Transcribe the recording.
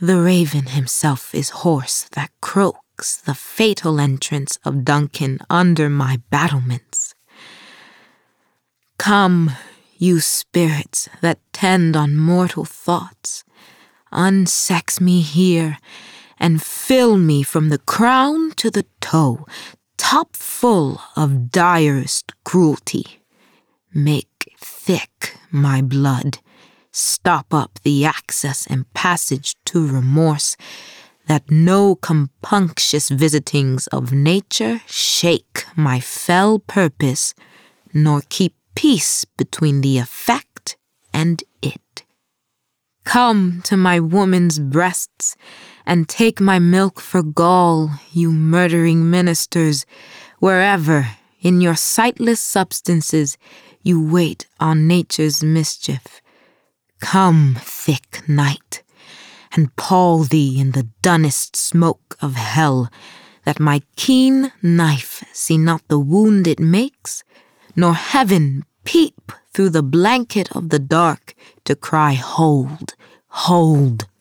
The raven himself is hoarse that croaks the fatal entrance of Duncan under my battlements. Come, you spirits that tend on mortal thoughts, unsex me here and fill me from the crown to the toe, top full of direst cruelty. Make thick my blood, stop up the access and passage to remorse, that no compunctious visitings of nature shake my fell purpose, nor keep peace between the effect and it. Come to my woman's breasts, and take my milk for gall, you murdering ministers, wherever, in your sightless substances, you wait on nature's mischief. Come, thick night, and pall thee in the dunnest smoke of hell, that my keen knife see not the wound it makes, nor heaven peep through the blanket of the dark to cry, hold, hold.